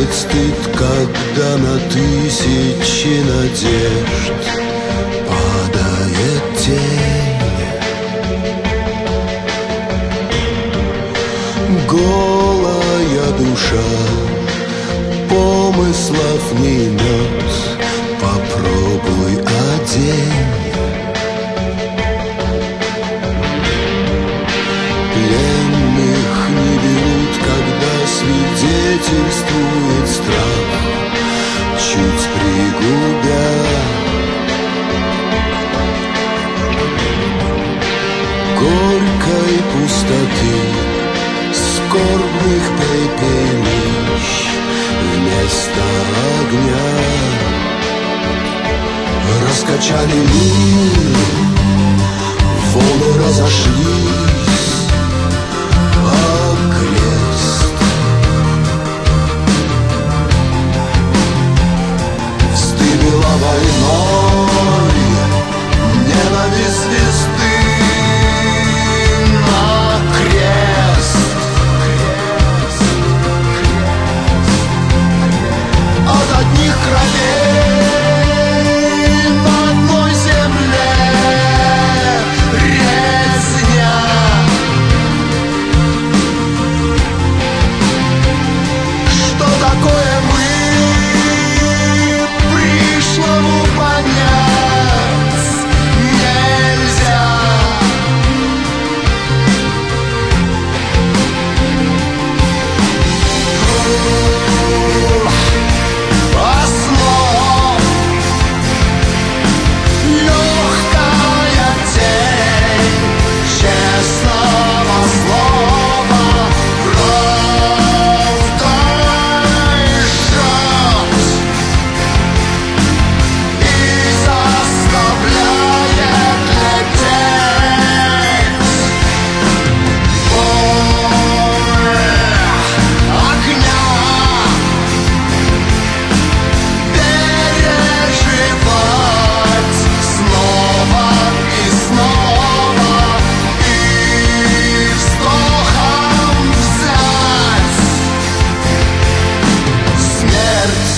гаснет стыд, когда на тысячи надежд падает тень. Голая душа помыслов не имет, попробуй одень. Пленных не берут, когда свидетельствует страх, чуть пригубя. Горькой пустоты, скорбных пепелищ вместо огня раскачали мир, волны разошлись, а крест вздыбила войной ненависть звезды на крест. От одних кровей на одной земле резня. Что такое мы, пришлому понять нельзя. Основ легкая тень честного слова, правдой жжет и заставляет лететь. Боль огня переживать снова и снова и вздохом взять смерть.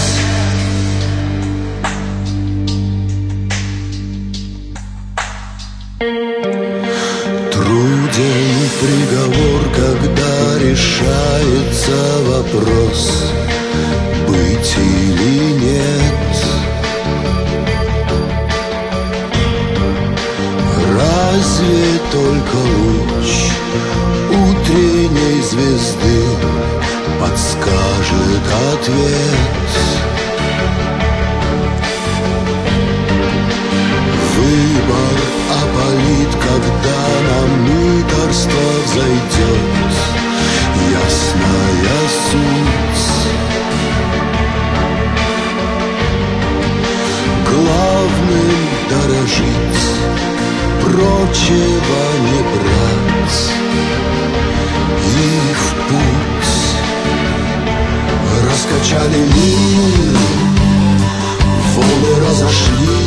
Труден приговор, когда решается вопрос, быть или нет. Разве только луч утренней звезды подскажет ответ? Выбор опалит, когда на мытарство взойдет ясная суть. Главным дорожить, прочего не брать и в путь. Раскачали мир, волны разошлись,